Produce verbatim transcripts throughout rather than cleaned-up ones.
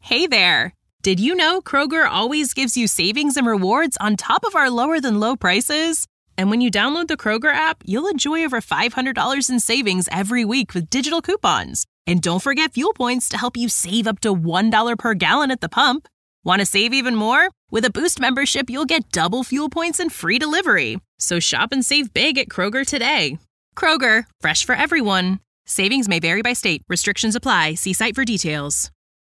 Hey there! Did you know Kroger always gives you savings and rewards on top of our lower-than-low prices? And when you download the Kroger app, you'll enjoy over five hundred dollars in savings every week with digital coupons. And don't forget fuel points to help you save up to one dollar per gallon at the pump. Want to save even more? With a Boost membership, you'll get double fuel points and free delivery. So shop and save big at Kroger today. Kroger, fresh for everyone. Savings may vary by state. Restrictions apply. See site for details.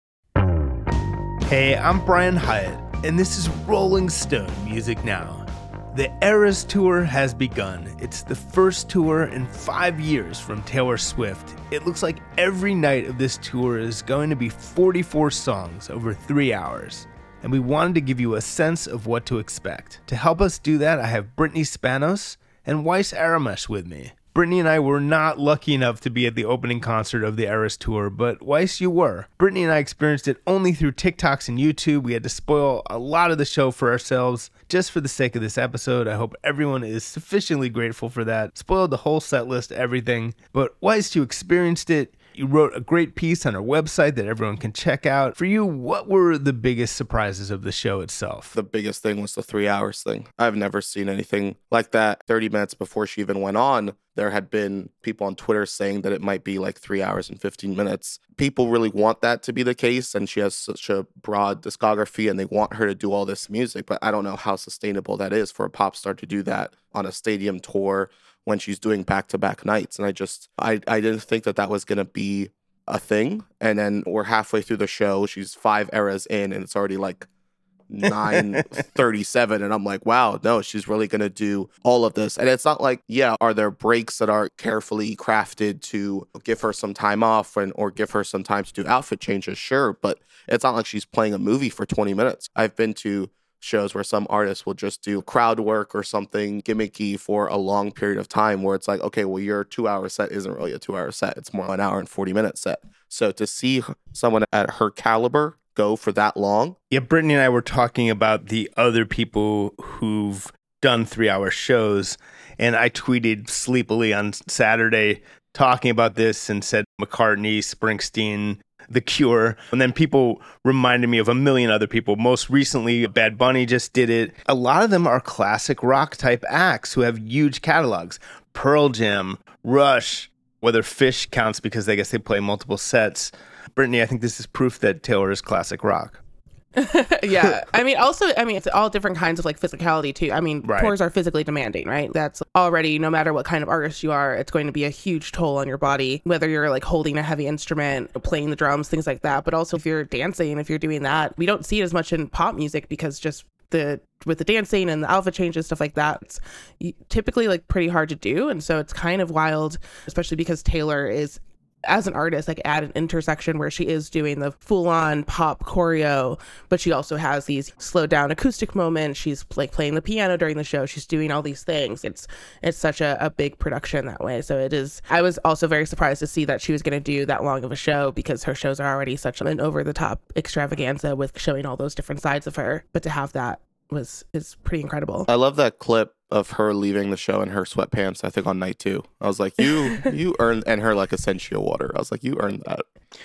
Hey, I'm Brian Hyatt, and this is Rolling Stone Music Now. The Eras Tour has begun. It's the first tour in five years from Taylor Swift. It looks like every night of this tour is going to be forty-four songs over three hours. And we wanted to give you a sense of what to expect. To help us do that, I have Brittany Spanos and Weiss Aramesh with me. Brittany and I were not lucky enough to be at the opening concert of the Eras Tour, but Weiss, you were. Brittany and I experienced it only through TikToks and YouTube. We had to spoil a lot of the show for ourselves. Just for the sake of this episode, I hope everyone is sufficiently grateful for that. Spoiled the whole set list, everything. But Weiss, you experienced it. You wrote a great piece on our website that everyone can check out. For you, what were the biggest surprises of the show itself? The biggest thing was the three hours thing. I've never seen anything like that. thirty minutes before she even went on, there had been people on Twitter saying that it might be like three hours and fifteen minutes. People really want that to be the case, and she has such a broad discography, and they want her to do all this music, but I don't know how sustainable that is for a pop star to do that on a stadium tour when she's doing back-to-back nights. And I just, I, I didn't think that that was going to be a thing. And then we're halfway through the show. She's five eras in, and it's already like nine thirty-seven. And I'm like, wow, no, she's really going to do all of this. And it's not like, yeah, are there breaks that are carefully crafted to give her some time off and or give her some time to do outfit changes? Sure. But it's not like she's playing a movie for twenty minutes. I've been to shows where some artists will just do crowd work or something gimmicky for a long period of time where it's like, okay, well, your two hour set isn't really a two hour set. It's more an hour and forty minute set. So to see someone at her caliber go for that long. Yeah, Brittany and I were talking about the other people who've done three hour shows. And I tweeted sleepily on Saturday talking about this and said McCartney, Springsteen, The Cure. And then people reminded me of a million other people. Most recently, Bad Bunny just did it. A lot of them are classic rock type acts who have huge catalogs. Pearl Jam, Rush, whether Fish counts because I guess they play multiple sets. Brittany, I think this is proof that Taylor is classic rock. Yeah. I mean, also, I mean, it's all different kinds of like physicality too. I mean, Right. tours are physically demanding, right? That's already, no matter what kind of artist you are, it's going to be a huge toll on your body, whether you're like holding a heavy instrument, playing the drums, things like that. But also if you're dancing, if you're doing that, we don't see it as much in pop music because just the with the dancing and the outfit changes, stuff like that, it's typically like pretty hard to do. And so it's kind of wild, especially because Taylor is, as an artist, like at an intersection where she is doing the full-on pop choreo, but she also has these slowed down acoustic moments. She's like playing the piano during the show. She's doing all these things. It's it's such a, a big production that way. So it is. I was also very surprised to see that she was going to do that long of a show because her shows are already such an over-the-top extravaganza with showing all those different sides of her. But to have that was is pretty incredible. I love that clip of her leaving the show in her sweatpants, I think on night two. I was like, you you earned, and her like Essentia water. I was like, you earned that.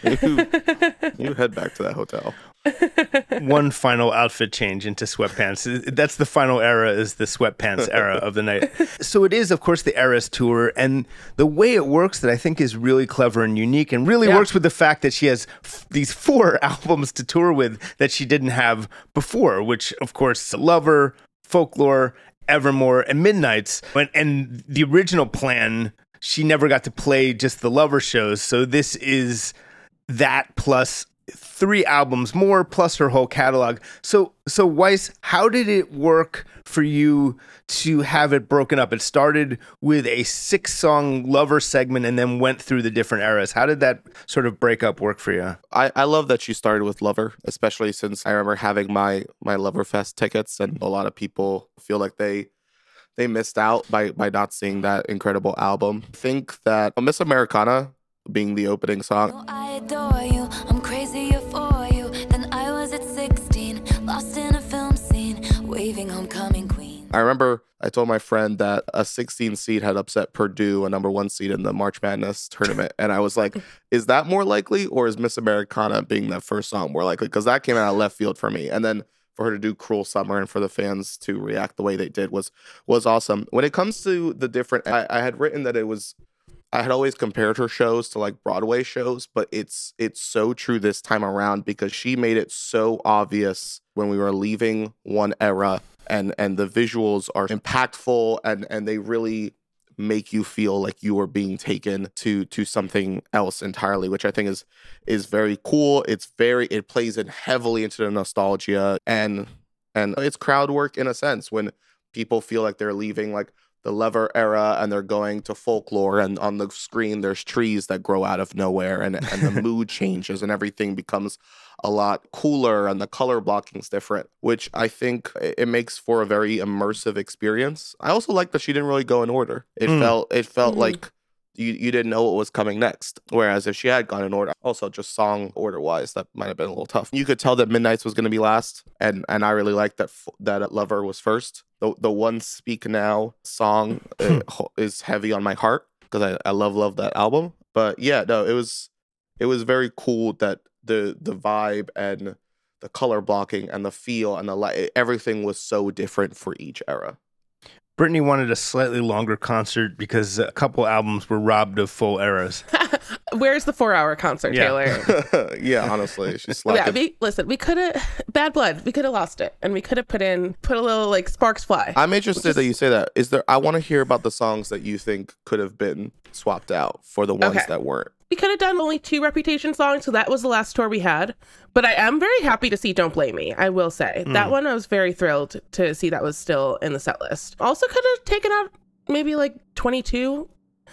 You, you head back to that hotel. One final outfit change into sweatpants. That's the final era, is the sweatpants era of the night. So it is, of course, the Eras Tour. And the way it works that I think is really clever and unique and really Yeah. works with the fact that she has f- these four albums to tour with that she didn't have before, which, of course, Lover, Folklore, Evermore, and Midnights. And, and the original plan, she never got to play just the Lover shows. So this is that plus three albums more, plus her whole catalog. So, so Weiss, how did it work for you to have it broken up? It started with a six-song Lover segment and then went through the different eras. How did that sort of breakup work for you? I, I love that she started with Lover, especially since I remember having my my Loverfest tickets, and a lot of people feel like they they missed out by by not seeing that incredible album. I think that Miss Americana being the opening song. Oh, I adore you, I'm crazier for you than I was at sixteen, lost in a film scene, waving homecoming queen. I remember I told my friend that a sixteen seed had upset Purdue, a number one seed in the March Madness tournament. And I was like, is that more likely, or is Miss Americana being that first song more likely? Because that came out of left field for me. And then for her to do Cruel Summer and for the fans to react the way they did was was awesome. When it comes to the different, I, I had written that it was, I had always compared her shows to like Broadway shows, but it's it's so true this time around because she made it so obvious when we were leaving one era, and and the visuals are impactful, and and they really make you feel like you are being taken to to something else entirely, which I think is is very cool. It's very it plays in heavily into the nostalgia, and and it's crowd work in a sense when people feel like they're leaving like the Lever era and they're going to folklore, and on the screen there's trees that grow out of nowhere, and, and the mood changes and everything becomes a lot cooler and the color blocking's different, which I think it makes for a very immersive experience. I also like that she didn't really go in order. It mm. felt it felt mm-hmm. like you, you didn't know what was coming next. Whereas if she had gone in order, also just song order wise, that might have been a little tough. You could tell that Midnight's was going to be last, and and I really liked that that Lover was first. The the one Speak Now song uh, is heavy on my heart because I, I love love that album. But yeah, no, it was it was very cool that the the vibe and the color blocking and the feel and the light, everything was so different for each era. Brittany wanted a slightly longer concert because a couple albums were robbed of full eras. Where's the four-hour concert, yeah. Taylor? Yeah, honestly, she's slacking. Yeah, we, listen, we could have Bad Blood. We could have lost it, and we could have put in put a little like sparks fly. I'm interested is... that you say that. Is there? I want to hear about the songs that you think could have been swapped out for the ones okay. that weren't. We could have done only two Reputation songs, so that was the last tour we had. But I am very happy to see Don't Blame Me, I will say. Mm. That one I was very thrilled to see that was still in the set list. Also could have taken out maybe like twenty-two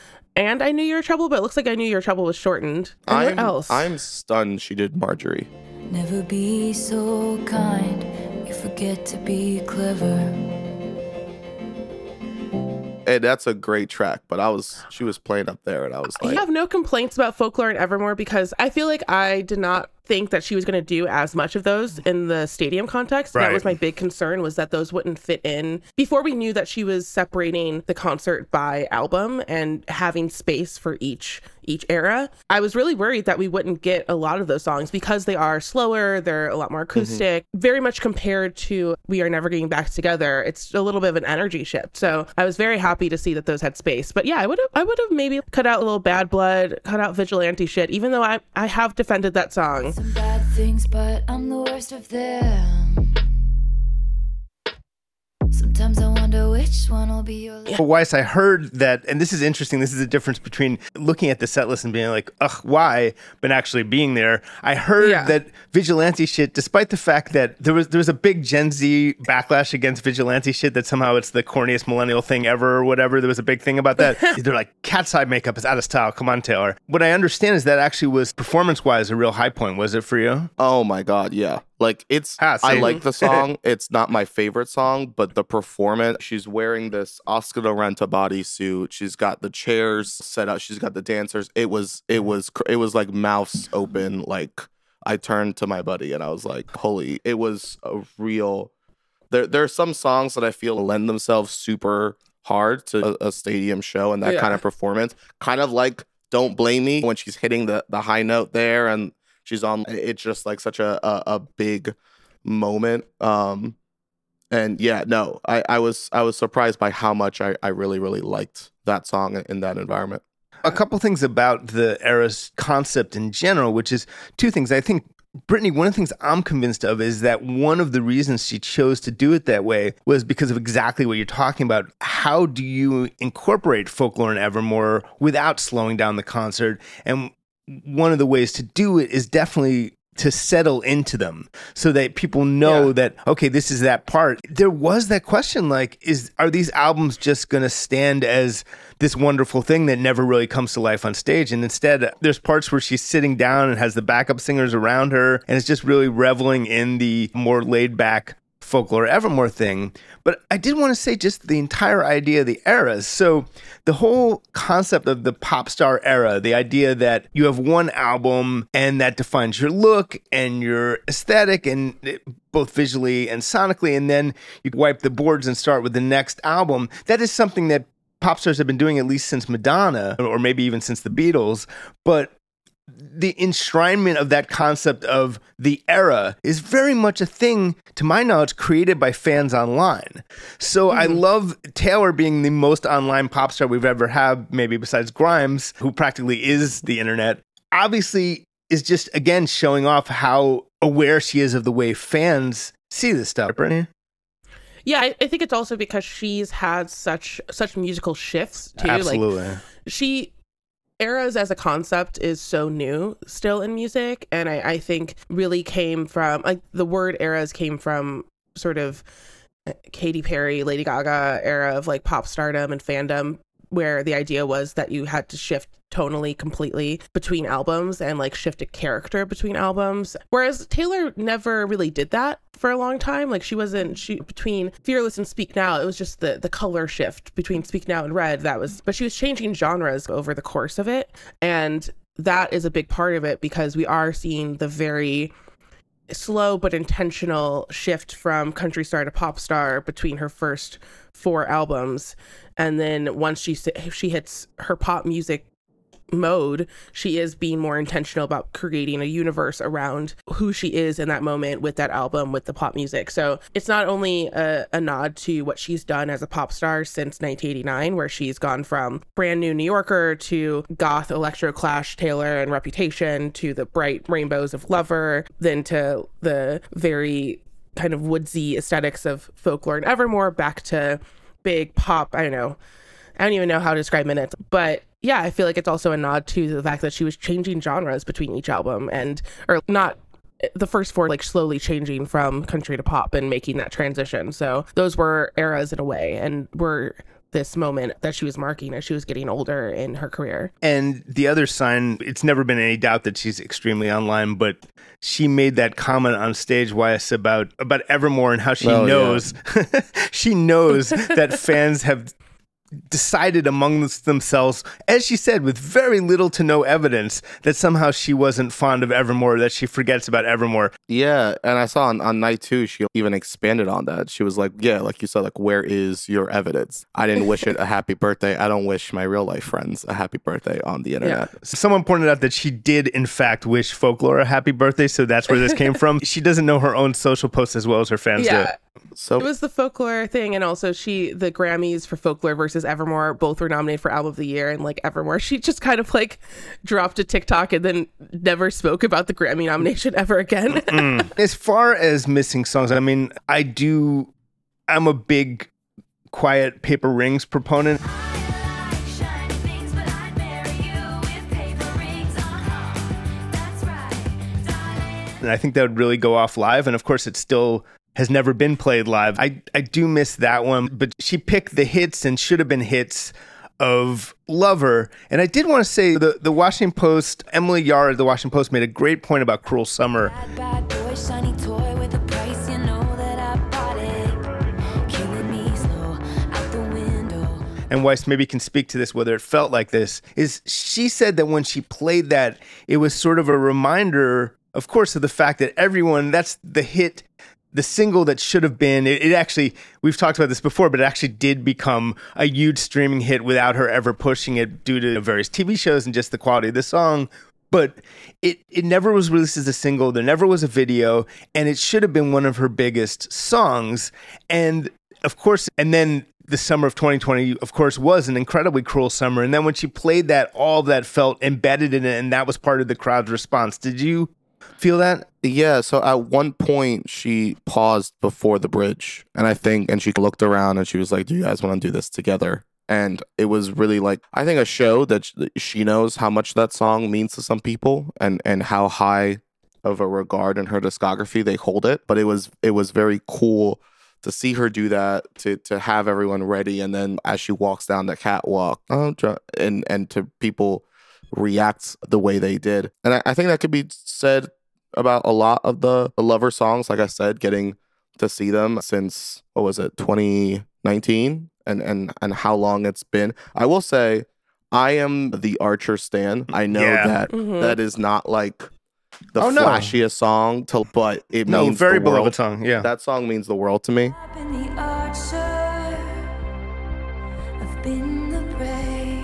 and I Knew You Were Trouble, but it looks like I Knew You Were Trouble was shortened. And I'm, what else? I'm stunned she did Marjorie. Never be so kind, you forget to be clever. And that's a great track, but I was she was playing up there, and I was like, I have no complaints about Folklore and Evermore because I feel like I did not think that she was going to do as much of those in the stadium context. Right. That was my big concern, was that those wouldn't fit in. Before we knew that she was separating the concert by album and having space for each each era, I was really worried that we wouldn't get a lot of those songs because they are slower, they're a lot more acoustic, mm-hmm. very much compared to We Are Never Getting Back Together. It's a little bit of an energy shift. So I was very happy to see that those had space. But yeah, I would have I would have maybe cut out a little Bad Blood, cut out Vigilante Shit, even though I, I have defended that song. Some bad things, but I'm the worst of them. Sometimes I wonder which one will be your last. Well, Weiss, I heard that, and this is interesting, this is the difference between looking at the set list and being like, ugh, why, but actually being there. I heard yeah. that Vigilante Shit, despite the fact that there was there was a big Gen Z backlash against Vigilante Shit, that somehow it's the corniest millennial thing ever or whatever, there was a big thing about that. They're like, cat's eye makeup is out of style, come on, Taylor. What I understand is that actually was, performance-wise, a real high point. Was it for you? Oh my God, yeah. Like, it's, ah, I like the song. It's not my favorite song, but the performance, she's wearing this Oscar de Renta bodysuit. She's got the chairs set up. She's got the dancers. It was, it was, it was like mouths open. Like, I turned to my buddy and I was like, holy, it was a real, there, there are some songs that I feel lend themselves super hard to a, a stadium show and that yeah. kind of performance. Kind of like Don't Blame Me when she's hitting the, the high note there and she's on, it's just like such a, a, a big moment. Um, and yeah, no, I, I was I was surprised by how much I, I really, really liked that song in that environment. A couple things about the era's concept in general, which is two things. I think, Brittany, one of the things I'm convinced of is that one of the reasons she chose to do it that way was because of exactly what you're talking about. How do you incorporate Folklore and Evermore without slowing down the concert? And one of the ways to do it is definitely to settle into them so that people know yeah. that, okay, this is that part. There was that question, like, is are these albums just going to stand as this wonderful thing that never really comes to life on stage? And instead, there's parts where she's sitting down and has the backup singers around her, and it's just really reveling in the more laid back Folklore Evermore thing. But I did want to say just the entire idea of the eras. So the whole concept of the pop star era, the idea that you have one album and that defines your look and your aesthetic, and it, both visually and sonically, and then you wipe the boards and start with the next album. That is something that pop stars have been doing at least since Madonna, or maybe even since the Beatles. But the enshrinement of that concept of the era is very much a thing, to my knowledge, created by fans online. So mm-hmm. I love Taylor being the most online pop star we've ever had, maybe besides Grimes, who practically is the internet. Obviously, is just, again, showing off how aware she is of the way fans see this stuff. Brittany? Yeah, I, I think it's also because she's had such such musical shifts, too. Absolutely. Like, she... Eras as a concept is so new still in music, and I, I think really came from, like, the word eras came from sort of Katy Perry, Lady Gaga era of like pop stardom and fandom, where the idea was that you had to shift tonally completely between albums and like shift a character between albums. Whereas Taylor never really did that for a long time. Like she wasn't, she between Fearless and Speak Now, it was just the the color shift between Speak Now and Red. That was, but she was changing genres over the course of it. And that is a big part of it, because we are seeing the very slow but intentional shift from country star to pop star between her first four albums. And then once she she hits her pop music mode, she is being more intentional about creating a universe around who she is in that moment with that album, with the pop music. So it's not only a, a nod to what she's done as a pop star since nineteen eighty-nine, where she's gone from brand new New Yorker to goth electro clash Taylor and Reputation, to the bright rainbows of Lover, then to the very kind of woodsy aesthetics of Folklore and Evermore, back to big pop. I don't know. I don't even know how to describe Minutes, but yeah, I feel like it's also a nod to the fact that she was changing genres between each album, and, or not the first four, like slowly changing from country to pop and making that transition. So those were eras in a way, and were this moment that she was marking as she was getting older in her career. And the other sign, it's never been any doubt that she's extremely online, but she made that comment on stage, Y S, about, about Evermore, and how she oh, knows, yeah. she knows that fans have decided among themselves, as she said, with very little to no evidence, that somehow she wasn't fond of Evermore, that she forgets about Evermore. Yeah, and I saw on, on night two, she even expanded on that. She was like, yeah, like you said, like, where is your evidence? I didn't wish it a happy birthday. I don't wish my real life friends a happy birthday on the internet. Yeah. Someone pointed out that she did, in fact, wish Folklore a happy birthday, so that's where this came from. She doesn't know her own social posts as well as her fans yeah. do. So it was the Folklore thing, and also she, the Grammys for Folklore versus Evermore, both were nominated for Album of the Year, and like Evermore, she just kind of like dropped a TikTok and then never spoke about the Grammy nomination ever again. mm. As far as missing songs, I mean, I do, I'm a big Quiet Paper Rings proponent. And I think that would really go off live, and of course it still has never been played live. I, I do miss that one, but she picked the hits and should have been hits of Lover. And I did want to say the, the Washington Post, Emily Yard, the Washington Post, made a great point about Cruel Summer. Bad, bad boy, shiny toy with a price, you know that I bought it. Killing me slow out the window. And Weiss maybe can speak to this, whether it felt like this, is she said that when she played that, it was sort of a reminder, of course, of the fact that everyone, that's the hit, the single that should have been, it, it actually, we've talked about this before, but it actually did become a huge streaming hit without her ever pushing it due to various T V shows and just the quality of the song. But it, it never was released as a single. There never was a video, and it should have been one of her biggest songs. And of course, and then the summer of twenty twenty, of course, was an incredibly cruel summer. And then when she played that, all of that felt embedded in it, and that was part of the crowd's response. Did you feel that? Yeah, so at one point she paused before the bridge, and I think, and she looked around and she was like, do you guys want to do this together? And it was really like, I think a show that she knows how much that song means to some people, and, and how high of a regard in her discography they hold it. But it was it was very cool to see her do that, to to have everyone ready, and then as she walks down the catwalk, oh, and, and to people react the way they did. And I, I think that could be said about a lot of the, the Lover songs. Like I said, getting to see them since, what was it, twenty nineteen, and and and how long it's been. I will say, I am the Archer stan. I know yeah. that mm-hmm. that is not like the oh, no. flashiest song, to, but it no, means very the world. beloved song. Yeah, that song means the world to me. I've been the archer, I've been the prey.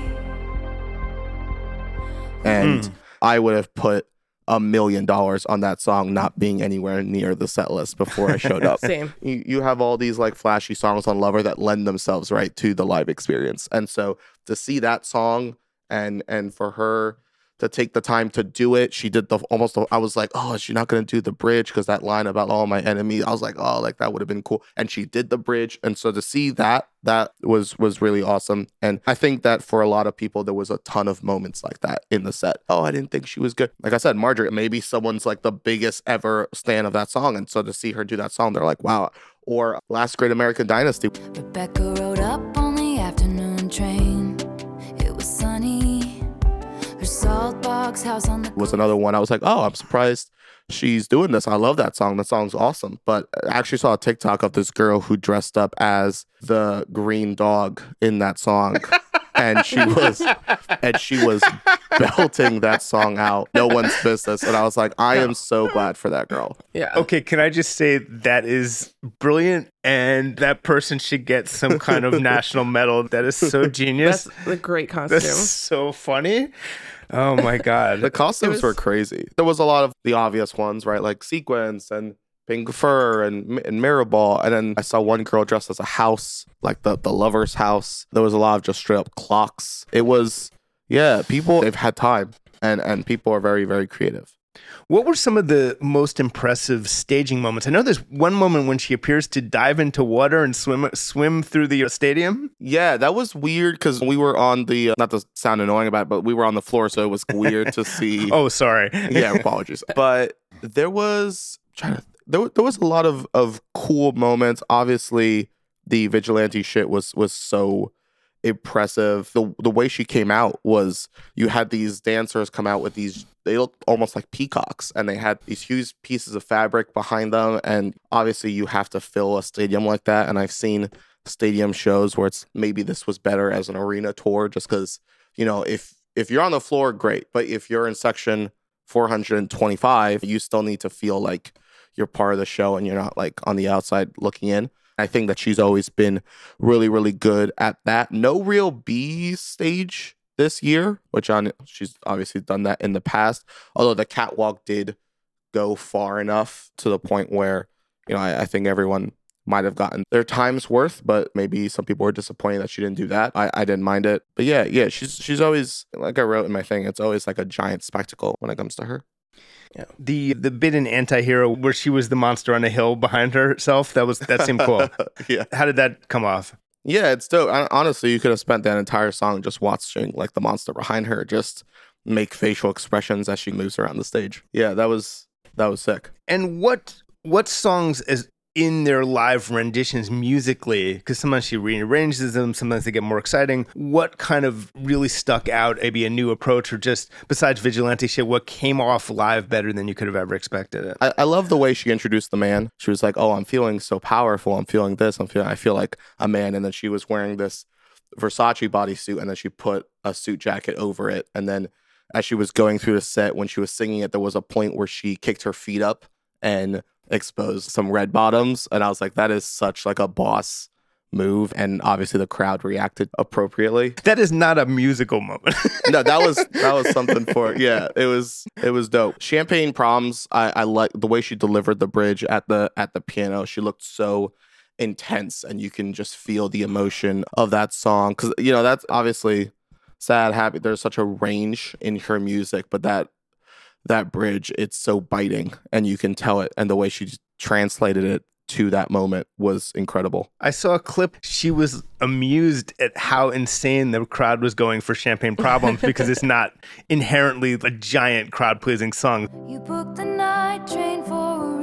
And Mm. I would have put a million dollars on that song not being anywhere near the set list before I showed up. Same. You, you have all these like flashy songs on Lover that lend themselves right to the live experience. And so to see that song and and for her to take the time to do it, she did the almost, I was like, oh, is she not going to do the bridge? Because that line about all my enemies, I was like, oh, like that would have been cool. And she did the bridge. And so to see that, that was was really awesome. And I think that for a lot of people, there was a ton of moments like that in the set. Oh, I didn't think she was good. Like I said, Margaret, maybe someone's like the biggest ever stan of that song. And so to see her do that song, they're like, wow. Or Last Great American Dynasty. Rebecca rode up on the afternoon train. It was sunny. Her salt box house on the Was another one I was like, oh, I'm surprised she's doing this. I love that song. That song's awesome. But I actually saw a TikTok of this girl who dressed up as the green dog in that song. And she was and she was belting that song out. No one's business. And I was like, I am so glad for that girl. Yeah. Okay, can I just say that is brilliant, and that person should get some kind of national medal. That is so genius. That's a great costume. That's so funny. Oh my god. The costumes was- were crazy. There was a lot of the obvious ones, right? Like Sequence and Pink Fur and, and Mirrorball. And then I saw one girl dressed as a house, like the, the lover's house. There was a lot of just straight up clocks. It was, yeah, people, they've had time. And, and people are very, very creative. What were some of the most impressive staging moments? I know there's one moment when she appears to dive into water and swim swim through the stadium. Yeah, that was weird because we were on the, uh, not to sound annoying about it, but we were on the floor. So it was weird to see. Oh, sorry. Yeah, apologies. But there was, trying to, there, there was a lot of, of cool moments. Obviously, the vigilante shit was was so impressive. The the way she came out was, you had these dancers come out with these, they looked almost like peacocks, and they had these huge pieces of fabric behind them. And obviously you have to fill a stadium like that. And I've seen stadium shows where it's, maybe this was better as an arena tour, just because, you know, if if you're on the floor, great. But if you're in section four hundred twenty-five, you still need to feel like you're part of the show and you're not like on the outside looking in. I think that she's always been really, really good at that. No real B stage this year, which on she's obviously done that in the past. Although the catwalk did go far enough to the point where, you know, I, I think everyone might have gotten their time's worth, but maybe some people were disappointed that she didn't do that. I, I didn't mind it. But yeah, yeah, she's she's always, like I wrote in my thing, it's always like a giant spectacle when it comes to her. Yeah. The the bit in Anti-Hero where she was the monster on a hill behind herself, that was that seemed cool. Yeah. How did that come off? Yeah, it's dope. I, honestly, you could have spent that entire song just watching like the monster behind her just make facial expressions as she moves around the stage. Yeah, that was that was sick. And what what songs is in their live renditions musically, because sometimes she rearranges them, sometimes they get more exciting. What kind of really stuck out, maybe a new approach, or just besides vigilante shit, what came off live better than you could have ever expected it? I, I love the way she introduced the man. She was like, oh, I'm feeling so powerful. I'm feeling this. I'm feeling, I feel like a man. And then she was wearing this Versace bodysuit, and then she put a suit jacket over it. And then as she was going through the set, when she was singing it, there was a point where she kicked her feet up and exposed some red bottoms, and I was like, that is such like a boss move. And obviously the crowd reacted appropriately. That is not a musical moment. No, that was that was something for, yeah, it was it was dope. Champagne Proms, I, I like the way she delivered the bridge at the at the piano. She looked so intense, and you can just feel the emotion of that song, because, you know, that's obviously sad, happy, there's such a range in her music, but that that bridge, it's so biting, and you can tell it, and the way she translated it to that moment was incredible. I saw a clip. She was amused at how insane the crowd was going for Champagne Problems, because it's not inherently a giant crowd-pleasing song. You booked the night train for a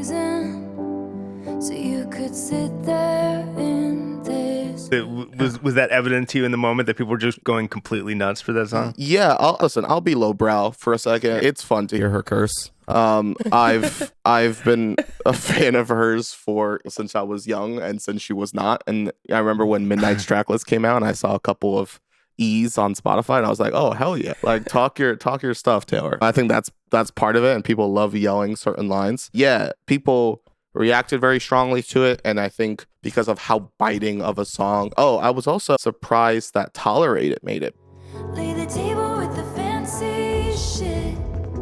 reason, so you could sit there in this. It, was was that evident to you in the moment that people were just going completely nuts for that song? Yeah, I'll, listen, I'll be lowbrow for a second. It's fun to hear her curse. Um, I've I've been a fan of hers for since I was young and since she was not. And I remember when Midnight's Tracklist came out, and I saw a couple of ease on Spotify, and I was like, oh hell yeah, like talk your talk your stuff, Taylor. I think that's that's part of it, and people love yelling certain lines. Yeah, people reacted very strongly to it, and I think because of how biting of a song. Oh, I was also surprised that Tolerate It made it. Lay the table with the fancy shit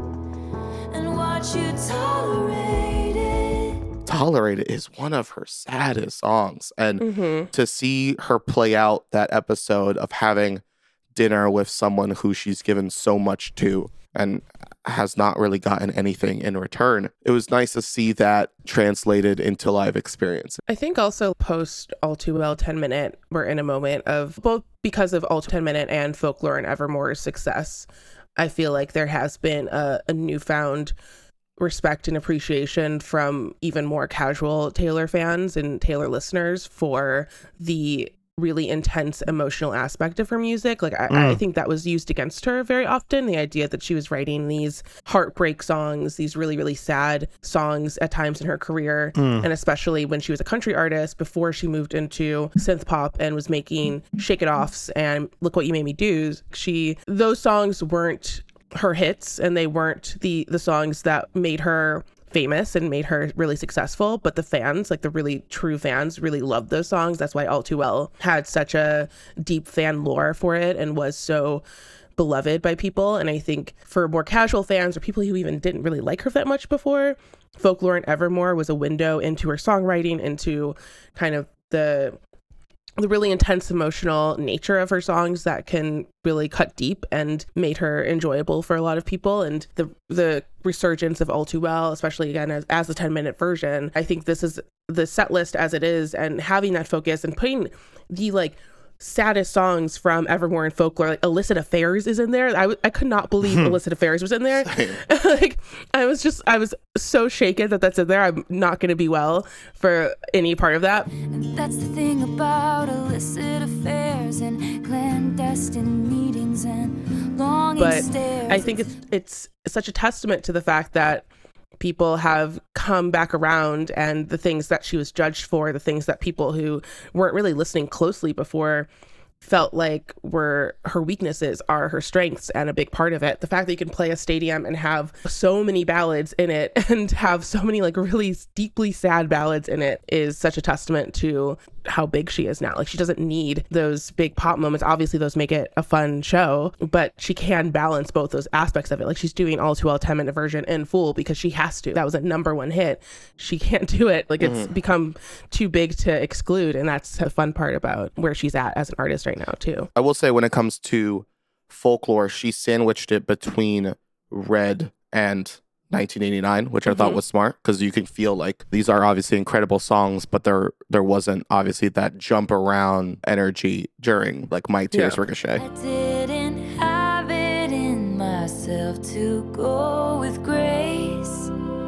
and watch you tolerate it. Tolerate It is one of her saddest songs, and Mm-hmm. to see her play out that episode of having dinner with someone who she's given so much to and has not really gotten anything in return. It was nice to see that translated into live experience. I think also post All Too Well ten Minute, we're in a moment of, both because of All Too ten Minute and Folklore and Evermore's success, I feel like there has been a, a newfound respect and appreciation from even more casual Taylor fans and Taylor listeners for the really intense emotional aspect of her music. Like I, Mm. I think that was used against her very often, the idea that she was writing these heartbreak songs, these really really sad songs at times in her career, Mm. and especially when she was a country artist before she moved into synth pop and was making Shake It Offs and Look What You Made Me Do. She those songs weren't her hits, and they weren't the the songs that made her famous and made her really successful, but the fans, like the really true fans, really loved those songs. That's why All Too Well had such a deep fan lore for it and was so beloved by people. And I think for more casual fans or people who even didn't really like her that much before, Folklore and Evermore was a window into her songwriting, into kind of the the really intense emotional nature of her songs that can really cut deep, and made her enjoyable for a lot of people. And the the resurgence of All Too Well, especially again as, as the ten minute version, I think this is the set list as it is, and having that focus and putting the like saddest songs from Evermore and Folklore, like Illicit Affairs is in there. I, w- I could not believe Illicit Affairs was in there. Like I was just, I was so shaken that that's in there. I'm not going to be well for any part of that. And that's the thing about illicit affairs and clandestine meetings and longing But stares. I think it's it's such a testament to the fact that people have come back around, and the things that she was judged for, the things that people who weren't really listening closely before felt like were her weaknesses, are her strengths and a big part of it. The fact that you can play a stadium and have so many ballads in it and have so many like really deeply sad ballads in it is such a testament to how big she is now. Like she doesn't need those big pop moments. Obviously those make it a fun show, but she can balance both those aspects of it. Like she's doing All Too Well ten minute version in full because she has to. That was a number one hit. She can't do it. Like it's Mhm. become too big to exclude. And that's the fun part about where she's at as an artist right now too. I will say when it comes to Folklore, she sandwiched it between Red and nineteen eighty-nine, which I thought Mhm. was smart, because you can feel like these are obviously incredible songs, but there there wasn't obviously that jump around energy during like My Tears Yeah. Ricochet. I didn't have it in myself to go with grace.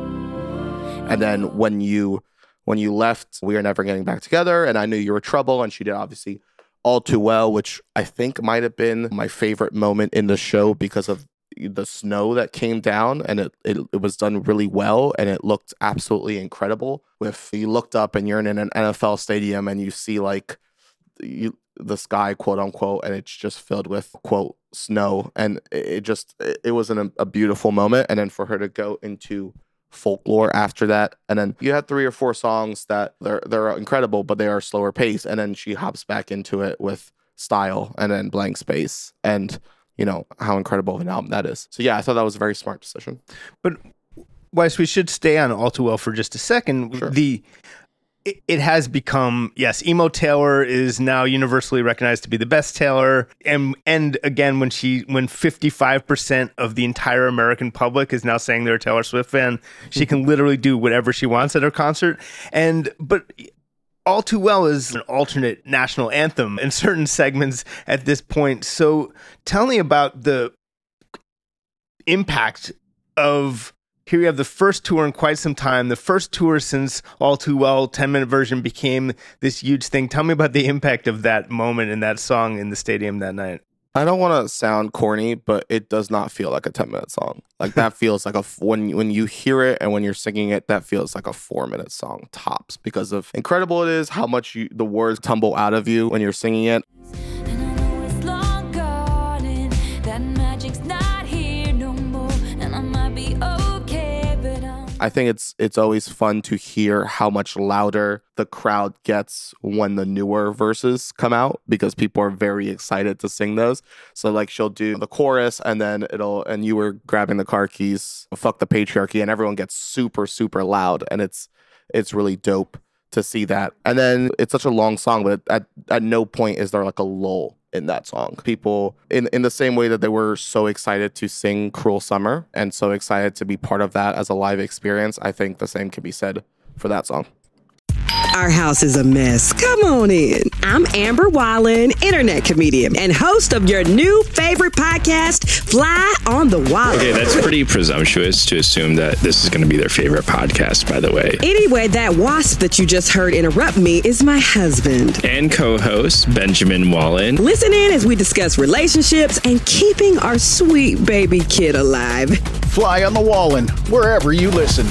And then when you when you left, We Are Never Getting Back Together, and I Knew You Were Trouble, and she did obviously All Too Well, which I think might have been my favorite moment in the show because of the snow that came down, and it, it it was done really well, and it looked absolutely incredible. With you looked up and you're in an N F L stadium and you see like you, the sky, quote unquote, and it's just filled with quote snow, and it, it just it, it was an, a beautiful moment. And then for her to go into Folklore after that, and then you had three or four songs that they're they're incredible, but they are slower pace, and then she hops back into it with Style and then Blank Space, and you know how incredible of an album that is. So yeah, I thought that was a very smart decision. But whilst we should stay on All Too Well for just a second, Sure. the it, it has become, yes, emo Taylor is now universally recognized to be the best Taylor, and and again when she when fifty-five percent of the entire American public is now saying they're a Taylor Swift fan, she can literally do whatever she wants at her concert. And but All Too Well is an alternate national anthem in certain segments at this point. So tell me about the impact of, here you have the first tour in quite some time, the first tour since All Too Well ten minute version became this huge thing. Tell me about the impact of that moment and that song in the stadium that night. I don't want to sound corny, but it does not feel like a ten minute song. Like that feels like a, f- when, when you hear it and when you're singing it, that feels like a four minute song tops, because of incredible it is, how much you, the words tumble out of you when you're singing it. And I know it's longer I think it's it's always fun to hear how much louder the crowd gets when the newer verses come out, because people are very excited to sing those. So like she'll do the chorus and then it'll, and you were grabbing the car keys, fuck the patriarchy, and everyone gets super, super loud. And it's it's really dope to see that. And then it's such a long song, but at, at no point is there like a lull in that song. People, in, in the same way that they were so excited to sing Cruel Summer and so excited to be part of that as a live experience, I think the same can be said for that song. Our house is a mess. Come on in. I'm Amber Wallen, internet comedian and host of your new favorite podcast, Fly on the Wallen. Okay, that's pretty presumptuous to assume that this is going to be their favorite podcast, by the way. Anyway, that wasp that you just heard interrupt me is my husband. And co-host, Benjamin Wallen. Listen in as we discuss relationships and keeping our sweet baby kid alive. Fly on the Wallen, wherever you listen.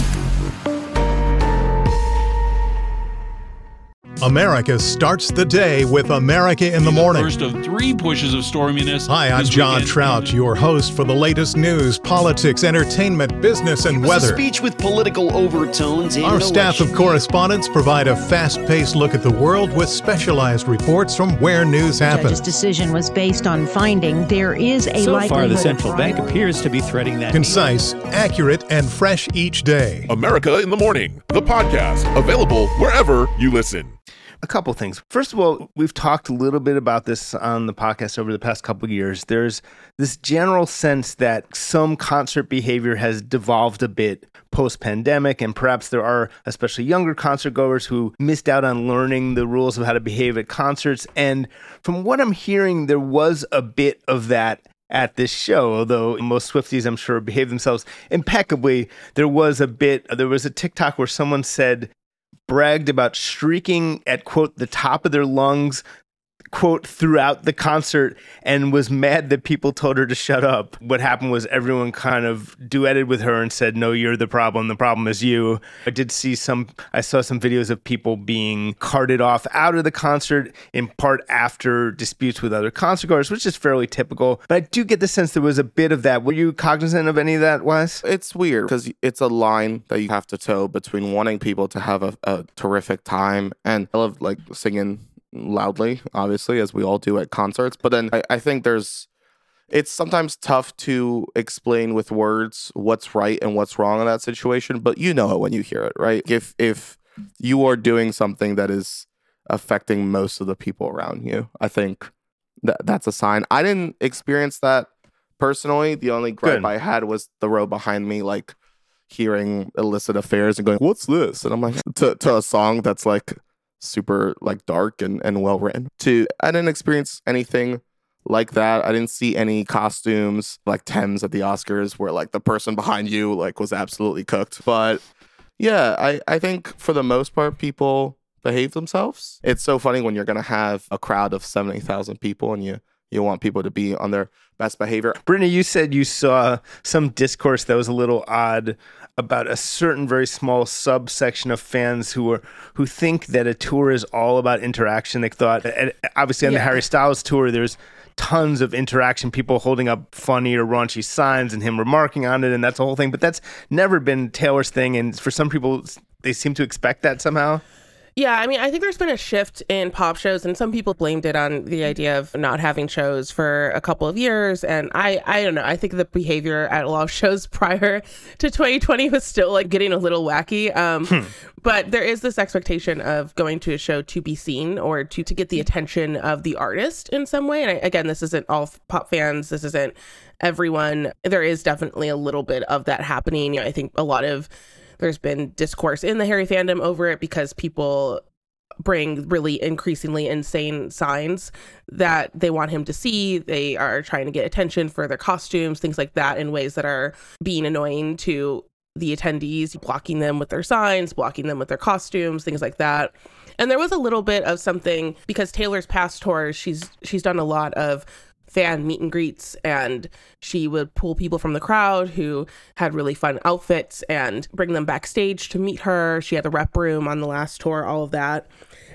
America starts the day with America in the Morning. First of three pushes of storminess. Hi, I'm John weekend. Trout, your host for the latest news, politics, entertainment, business, and It was weather. a speech with political overtones. Our staff of correspondents provide a fast-paced look at the world with specialized reports from where news The happens. judge's decision was based on finding there is a So likelihood far, the of central fraud. bank appears to be threading that. Concise, accurate, and fresh each day. America in the Morning, the podcast, available wherever you listen. A couple things. First of all, we've talked a little bit about this on the podcast over the past couple of years. There's this general sense that some concert behavior has devolved a bit post-pandemic, and perhaps there are especially younger concert goers who missed out on learning the rules of how to behave at concerts. And from what I'm hearing, there was a bit of that at this show, although most Swifties, I'm sure, behave themselves impeccably. There was a bit, there was a TikTok where someone said, bragged about shrieking at, quote, the top of their lungs, quote, throughout the concert, and was mad that people told her to shut up. What happened was everyone kind of duetted with her and said, no, you're the problem. The problem is you. I did see some, I saw some videos of people being carted off out of the concert, in part after disputes with other concertgoers, which is fairly typical. But I do get the sense there was a bit of that. Were you cognizant of any of that, Wes? It's weird because it's a line that you have to toe between wanting people to have a, a terrific time, and I love like singing loudly, obviously, as we all do at concerts. But then I, I think there's, it's sometimes tough to explain with words what's right and what's wrong in that situation. But you know it when you hear it, right? If if you are doing something that is affecting most of the people around you, I think that that's a sign. I didn't experience that personally. The only gripe Good. I had was the row behind me, like hearing illicit affairs and going, "What's this?" And I'm like, to to a song that's like super like dark and, and well written. To I didn't experience anything like that. I didn't see any costumes like Thames at the Oscars where like the person behind you like was absolutely cooked. But yeah, I, I think for the most part people behave themselves. It's so funny when you're gonna have a crowd of seventy thousand people and you you want people to be on their best behavior. Brittany, you said you saw some discourse that was a little odd about a certain very small subsection of fans who are who think that a tour is all about interaction. They thought, and obviously on Yeah. the Harry Styles tour, there's tons of interaction, people holding up funny or raunchy signs and him remarking on it, and that's the whole thing. But that's never been Taylor's thing, and for some people, they seem to expect that somehow. Yeah, I mean, I think there's been a shift in pop shows, and some people blamed it on the idea of not having shows for a couple of years. And I, I don't know. I think the behavior at a lot of shows prior to twenty twenty was still like getting a little wacky. Um, hmm. But there is this expectation of going to a show to be seen or to, to get the attention of the artist in some way. And I, again, this isn't all pop fans. This isn't everyone. There is definitely a little bit of that happening. I think a lot of There's been discourse in the Harry fandom over it because people bring really increasingly insane signs that they want him to see. They are trying to get attention for their costumes, things like that, in ways that are being annoying to the attendees, blocking them with their signs, blocking them with their costumes, things like that. And there was a little bit of something because Taylor's past tours, she's she's done a lot of fan meet and greets, and she would pull people from the crowd who had really fun outfits and bring them backstage to meet her. She had the rep room on the last tour, all of that.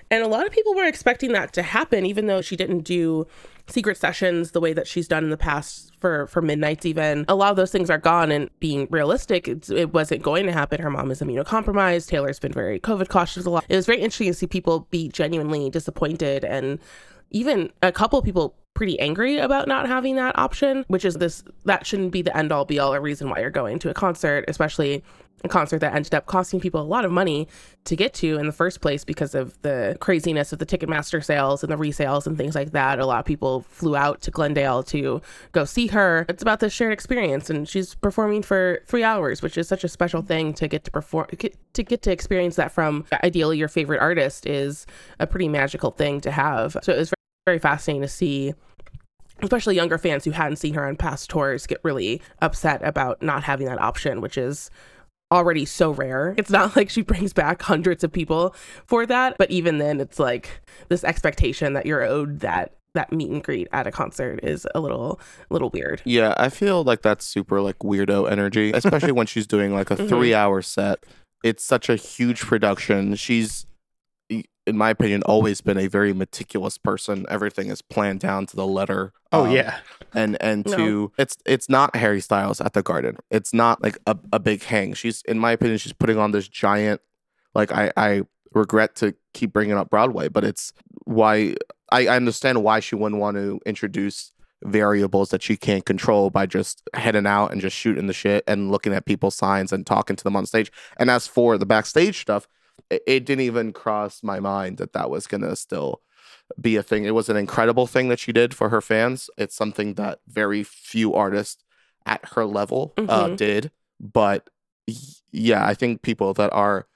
And a lot of people were expecting that to happen, even though she didn't do secret sessions the way that she's done in the past for, for Midnights even. A lot of those things are gone, and being realistic, it's, it wasn't going to happen. Her mom is immunocompromised. Taylor's been very COVID cautious a lot. It was very interesting to see people be genuinely disappointed, and even a couple of people pretty angry about not having that option, which is this, that shouldn't be the end all be all or reason why you're going to a concert, especially a concert that ended up costing people a lot of money to get to in the first place because of the craziness of the Ticketmaster sales and the resales and things like that. A lot of people flew out to Glendale to go see her. It's about the shared experience, and she's performing for three hours, which is such a special thing to get to perform, to get to experience that from ideally your favorite artist is a pretty magical thing to have. So it was very, very fascinating to see, especially younger fans who hadn't seen her on past tours get really upset about not having that option, which is already so rare. It's not like she brings back hundreds of people for that, but even then it's like this expectation that you're owed that that meet and greet at a concert is a little little weird. Yeah, I feel like that's super like weirdo energy, especially when she's doing like a mm-hmm. three hour set. It's such a huge production. She's, in my opinion, always been a very meticulous person. Everything is planned down to the letter. Oh um, yeah. And and to No. it's it's not Harry Styles at the Garden. It's not like a, a big hang. She's, in my opinion, she's putting on this giant, like I, I regret to keep bringing up Broadway, but it's why I, I understand why she wouldn't want to introduce variables that she can't control by just heading out and just shooting the shit and looking at people's signs and talking to them on stage. And as for the backstage stuff, it, it didn't even cross my mind that that was going to still be a thing. It was an incredible thing that she did for her fans. It's something that very few artists at her level uh, Mm-hmm. did. But y- yeah, I think people that are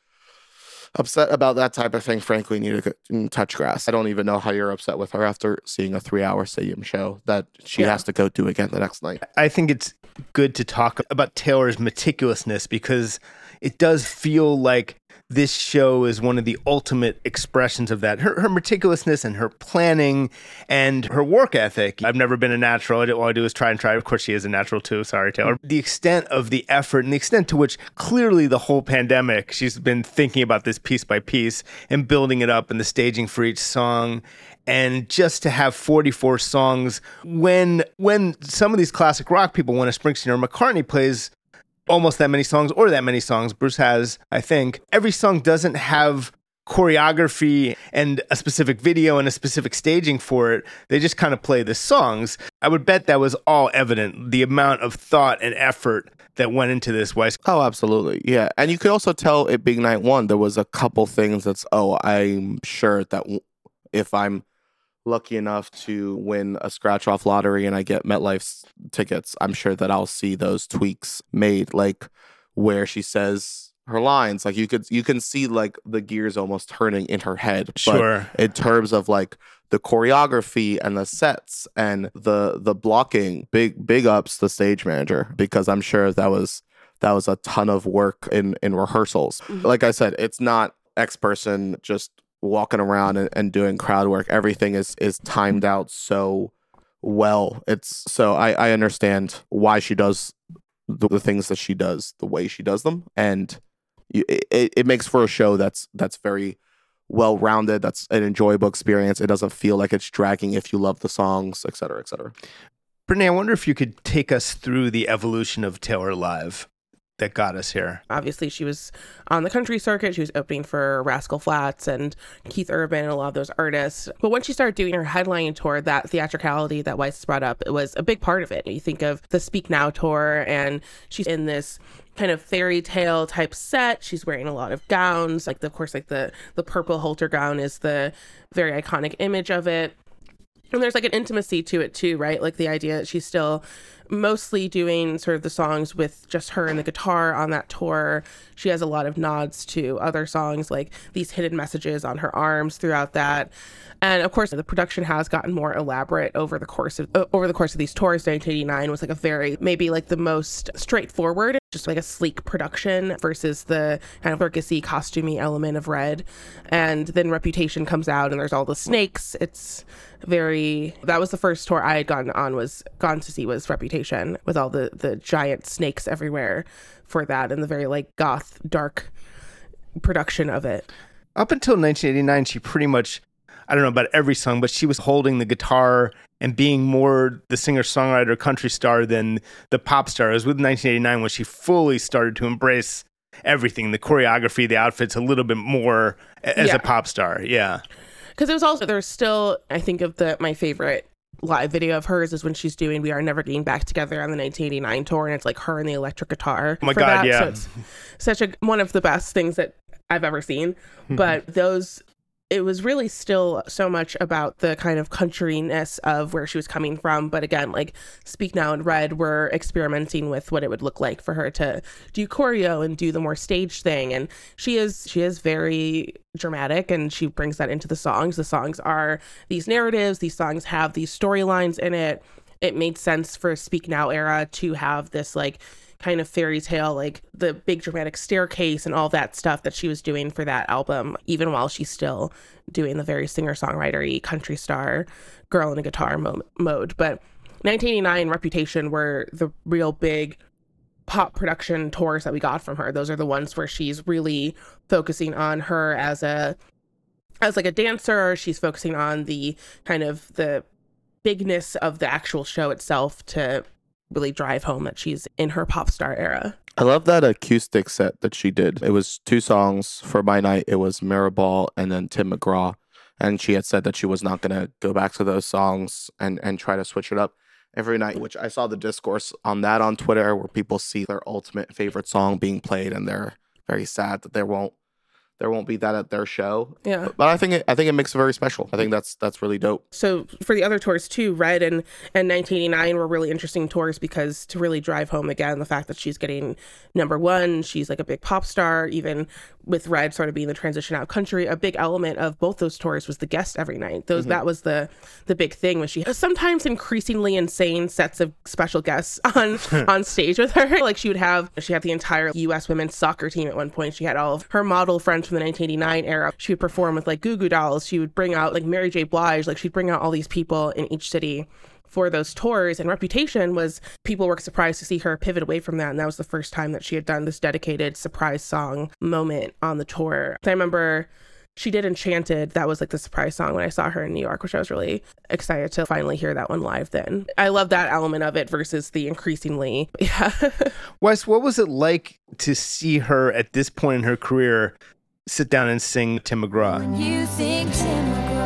upset about that type of thing, frankly, need to go- touch grass. I don't even know how you're upset with her after seeing a three-hour stadium show that she Yeah. has to go do again the next night. I think it's good to talk about Taylor's meticulousness because it does feel like this show is one of the ultimate expressions of that. Her, her meticulousness and her planning and her work ethic. I've never been a natural. All I do is try and try. Of course, she is a natural too. Sorry, Taylor. The extent of the effort and the extent to which clearly the whole pandemic, she's been thinking about this piece by piece and building it up and the staging for each song. And just to have forty-four songs when when some of these classic rock people, when a Springsteen or McCartney plays almost that many songs or that many songs, Bruce has, I think, every song doesn't have choreography and a specific video and a specific staging for it. They just kind of play the songs. I would bet that was all evident, the amount of thought and effort that went into this. Weiss. Oh, absolutely. Yeah. And you could also tell it being night one, there was a couple things that's, oh, I'm sure that w- if I'm lucky enough to win a scratch off lottery and I get MetLife's tickets, I'm sure that I'll see those tweaks made, like where she says her lines. Like you could, you can see like the gears almost turning in her head. Sure. But in terms of like the choreography and the sets and the the blocking, big big ups the stage manager, because I'm sure that was that was a ton of work in in rehearsals. Mm-hmm. Like I said, it's not X person just walking around and, and doing crowd work. Everything is is timed out so well. It's so I, I understand why she does the, the things that she does the way she does them, and you, it it makes for a show that's that's very well rounded. That's an enjoyable experience. It doesn't feel like it's dragging if you love the songs, et cetera, et cetera. Brittany, I wonder if you could take us through the evolution of Taylor Live that got us here. Obviously, she was on the country circuit. She was opening for Rascal Flatts and Keith Urban and a lot of those artists. But when she started doing her headlining tour, that theatricality that Weiss brought up, it was a big part of it. You think of the Speak Now tour, and she's in this kind of fairy tale type set. She's wearing a lot of gowns. Like, the, of course, like the, the purple halter gown is the very iconic image of it. And there's like an intimacy to it too, right? Like the idea that she's still mostly doing sort of the songs with just her and the guitar on that tour. She has a lot of nods to other songs, like these hidden messages on her arms throughout that. And of course, the production has gotten more elaborate over the course of uh, over the course of these tours. nineteen eighty-nine was like a very, maybe like the most straightforward, just like a sleek production versus the kind of circusy, costumey element of Red. And then Reputation comes out and there's all the snakes. It's very, that was the first tour I had gone on was gone to see was Reputation, with all the the giant snakes everywhere for that, and the very like goth dark production of it. Up until nineteen eighty-nine, she pretty much, I don't know about every song, but she was holding the guitar and being more the singer-songwriter country star than the pop star. It was with nineteen eighty-nine when she fully started to embrace everything, the choreography, the outfits, a little bit more as Yeah. a pop star. Yeah. Because it was also, there's still, I think of the my favorite live video of hers is when she's doing We Are Never Getting Back Together on the nineteen eighty-nine tour, and it's like her and the electric guitar. Oh my for God, that. yeah. So it's such a one of the best things that I've ever seen. But those, it was really still so much about the kind of countryness of where she was coming from. But again, like Speak Now and Red were experimenting with what it would look like for her to do choreo and do the more stage thing. And she is she is very dramatic, and she brings that into the songs. The songs are these narratives. These songs have these storylines in it. It made sense for Speak Now era to have this like kind of fairy tale, like the big dramatic staircase and all that stuff that she was doing for that album, even while she's still doing the very singer-songwriter-y country star girl in a guitar mo- mode. But nineteen eighty-nine Reputation were the real big pop production tours that we got from her. Those are the ones where she's really focusing on her as a as like a dancer. She's focusing on the kind of the bigness of the actual show itself to really drive home that she's in her pop star era. I love that acoustic set that she did. It was two songs for My Night. It was Mirrorball and then Tim McGraw. And she had said that she was not going to go back to those songs and, and try to switch it up every night, which I saw the discourse on that on Twitter where people see their ultimate favorite song being played and they're very sad that there won't there won't be that at their show. Yeah. But I think it, I think it makes it very special. I think that's that's really dope. So for the other tours too, Red and, and nineteen eighty-nine were really interesting tours because to really drive home again the fact that she's getting number one, she's like a big pop star, even with Red sort of being the transition out country. A big element of both those tours was the guest every night. Those mm-hmm. That was the the big thing, was she has sometimes increasingly insane sets of special guests on on stage with her. Like she would have she had the entire U S women's soccer team at one point. She had all of her model friends from the nineteen eighty-nine era. She would perform with like Goo Goo Dolls. She would bring out like Mary J. Blige. Like she'd bring out all these people in each city for those tours. And Reputation was, people were surprised to see her pivot away from that. And that was the first time that she had done this dedicated surprise song moment on the tour. I remember she did Enchanted. That was like the surprise song when I saw her in New York, which I was really excited to finally hear that one live then. I love that element of it versus the increasingly, yeah. Wes, what was it like to see her at this point in her career sit down and sing Tim McGraw? When you think Tim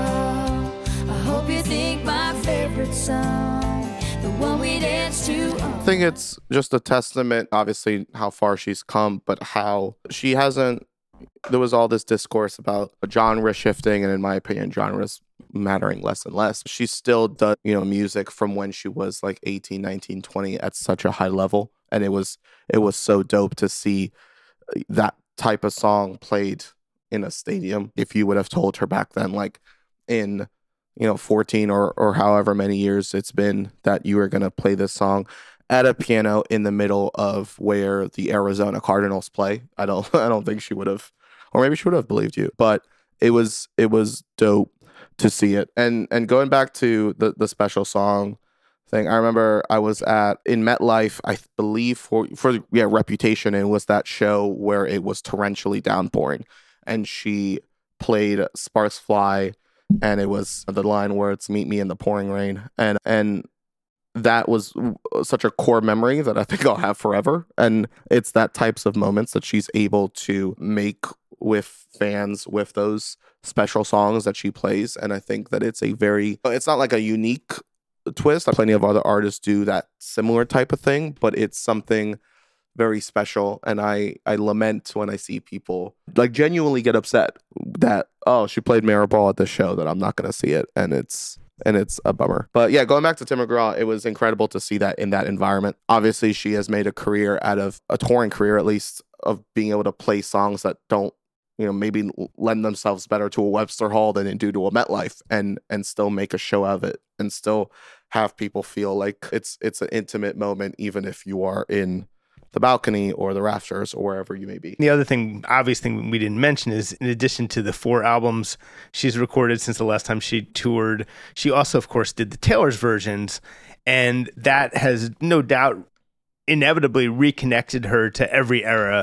McGraw, I hope you think my favorite song, the one we dance to. I think it's just a testament, obviously, how far she's come, but how she hasn't, there was all this discourse about genre shifting, and in my opinion, genres mattering less and less. She still does, you know, music from when she was like eighteen, nineteen, twenty at such a high level. And it was, it was so dope to see that type of song played in a stadium. If you would have told her back then, like in, you know, fourteen or or however many years it's been, that you were going to play this song at a piano in the middle of where the Arizona Cardinals play, I don't I don't think she would have, or maybe she would have believed you. But it was it was dope to see it. And and going back to the the special song thing, I remember I was at in MetLife, I believe for for yeah Reputation, and it was that show where it was torrentially downpouring, and she played Sparks Fly, and it was the line where it's "Meet me in the pouring rain," and and that was such a core memory that I think I'll have forever. And it's that types of moments that she's able to make with fans with those special songs that she plays. And I think that it's a very, it's not like a unique twist. Plenty of other artists do that similar type of thing, but it's something very special. And I, I lament when I see people like genuinely get upset that, oh, she played Mirrorball at this show, that I'm not going to see it. And it's, and it's a bummer. But yeah, going back to Tim McGraw, it was incredible to see that in that environment. Obviously, she has made a career out of, a touring career at least, of being able to play songs that don't, you know, maybe lend themselves better to a Webster Hall than it do to a MetLife, and and still make a show out of it, and still have people feel like it's it's an intimate moment, even if you are in the balcony or the rafters or wherever you may be. The other thing, obvious thing we didn't mention is, in addition to the four albums she's recorded since the last time she toured, she also, of course, did the Taylor's versions, and that has no doubt inevitably reconnected her to every era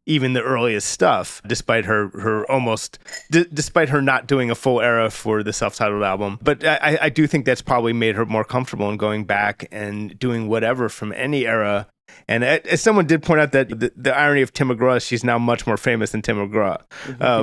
even the earliest stuff, despite her her almost, d- despite her not doing a full era for the self-titled album. But I, I do think that's probably made her more comfortable in going back and doing whatever from any era. And as someone did point out that the, the irony of Tim McGraw is she's now much more famous than Tim McGraw. Uh,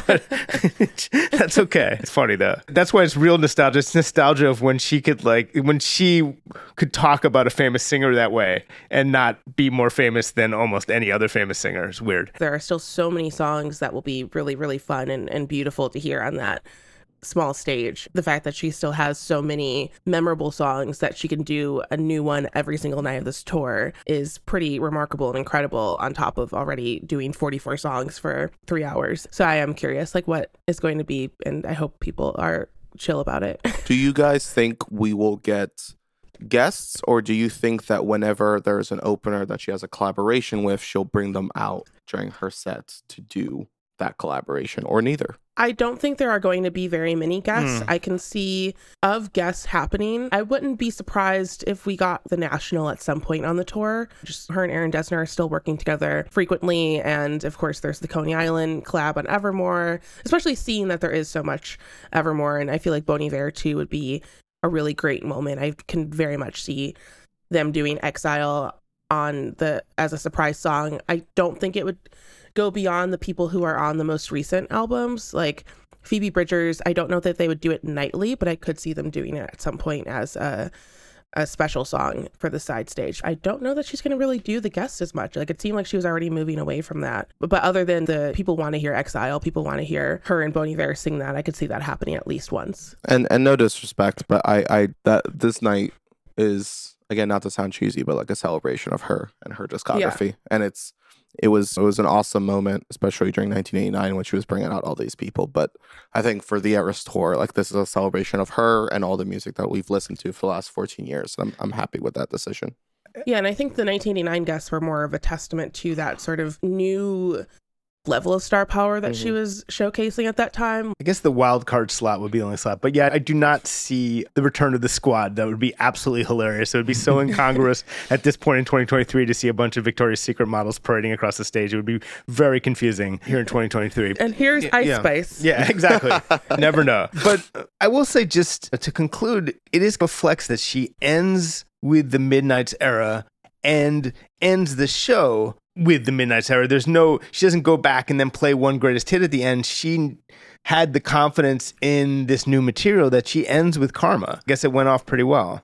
but that's okay. It's funny though. That's why it's real nostalgia. It's nostalgia of when she could like, when she could talk about a famous singer that way and not be more famous than almost any other famous singer. It's weird. There are still so many songs that will be really, really fun and, and beautiful to hear on that small stage. The fact that she still has so many memorable songs that she can do a new one every single night of this tour is pretty remarkable and incredible, on top of already doing forty-four songs for three hours. So I am curious like what is going to be, and I hope people are chill about it. Do you guys think we will get guests, or do you think that whenever there's an opener that she has a collaboration with, she'll bring them out during her set to do that collaboration, or neither? I don't think there are going to be very many guests. Mm. I can see of guests happening. I wouldn't be surprised if we got the National at some point on the tour. Just her and Aaron Dessner are still working together frequently. And of course, there's the Coney Island collab on Evermore, especially seeing that there is so much Evermore. And I feel like Bon Iver too would be a really great moment. I can very much see them doing Exile on the as a surprise song. I don't think it would go beyond the people who are on the most recent albums, like Phoebe Bridgers. I don't know that they would do it nightly, but I could see them doing it at some point as a a special song for the side stage. I don't know that she's going to really do the guests as much. Like, it seemed like she was already moving away from that. But, but other than the people want to hear Exile, people want to hear her and Bon Iver sing that, I could see that happening at least once. And and no disrespect, but I I that this night is, again, not to sound cheesy, but like a celebration of her and her discography. Yeah. And it's It was it was an awesome moment, especially during nineteen eighty-nine when she was bringing out all these people. But I think for the Eras tour, like, this is a celebration of her and all the music that we've listened to for the last fourteen years. And I'm I'm happy with that decision. Yeah, and I think the nineteen eighty-nine guests were more of a testament to that sort of new level of star power that mm-hmm. she was showcasing at that time. I guess the wild card slot would be the only slot, but yeah, I do not see the return of the squad. That would be absolutely hilarious. It would be so incongruous at this point in twenty twenty-three to see a bunch of Victoria's Secret models parading across the stage. It would be very confusing here in twenty twenty-three. And here's yeah, Ice yeah. Spice. Yeah, exactly. Never know. But I will say, just to conclude, it is a flex that she ends with the Midnights era and ends the show with the Midnights era. There's no, she doesn't go back and then play one greatest hit at the end. She had the confidence in this new material that she ends with Karma. I guess it went off pretty well.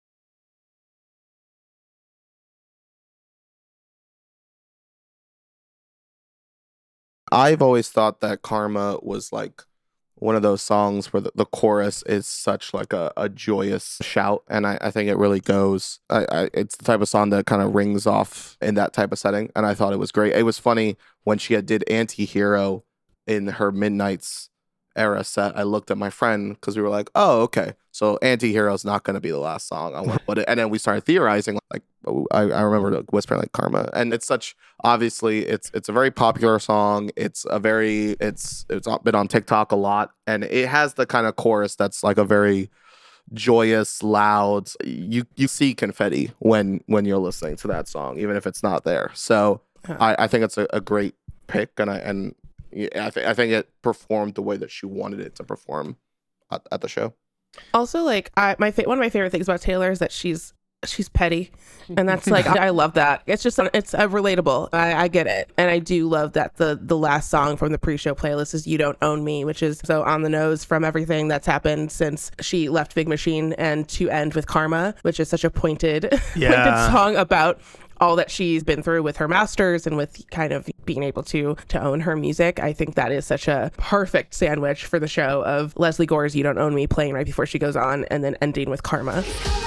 I've always thought that Karma was like one of those songs where the, the chorus is such like a, a joyous shout, and I, I think it really goes. I, I, it's the type of song that kind of rings off in that type of setting, and I thought it was great. It was funny when she had did Anti-Hero in her Midnights era set. I looked at my friend because we were like, "Oh, okay, so Anti-Hero is not going to be the last song." I want to put it, and then we started theorizing. Like, I, I remember like whispering like Karma, and it's such obviously it's it's a very popular song. It's a very it's it's been on TikTok a lot, and it has the kind of chorus that's like a very joyous, loud. You you see confetti when when you're listening to that song, even if it's not there. So huh. I, I think it's a, a great pick, and I and yeah, I think I think it performed the way that she wanted it to perform at, at the show. Also, like I my fa- one of my favorite things about Taylor is that she's. She's petty, and that's like I love that. It's just it's a relatable. I, I get it, and I do love that the the last song from the pre-show playlist is "You Don't Own Me," which is so on the nose from everything that's happened since she left Big Machine, and to end with Karma, which is such a pointed, yeah. pointed song about all that she's been through with her masters and with kind of being able to to own her music. I think that is such a perfect sandwich for the show of Leslie Gore's "You Don't Own Me" playing right before she goes on, and then ending with Karma.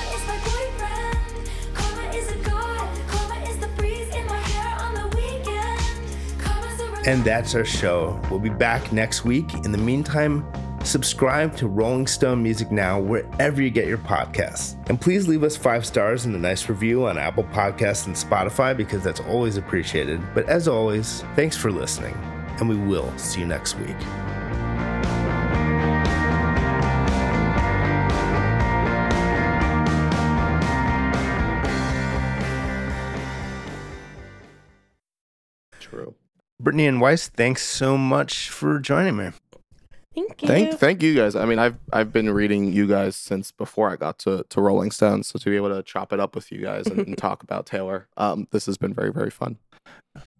And that's our show. We'll be back next week. In the meantime, subscribe to Rolling Stone Music Now wherever you get your podcasts. And please leave us five stars and a nice review on Apple Podcasts and Spotify, because that's always appreciated. But as always, thanks for listening, and we will see you next week. True. Brittany and Weiss, thanks so much for joining me. Thank you. Thank, thank you guys. I mean, I've I've been reading you guys since before I got to, to Rolling Stone, so to be able to chop it up with you guys and, and talk about Taylor, um, this has been very, very fun.